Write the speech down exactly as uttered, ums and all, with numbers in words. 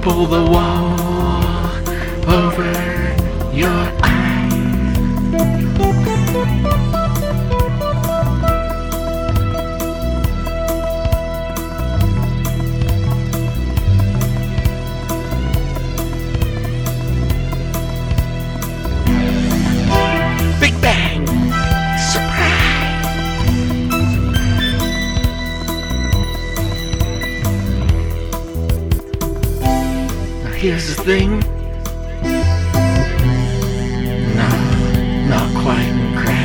pull the wall over your eyes. Big Bang surprise. Now here's the thing. No, not quite crack.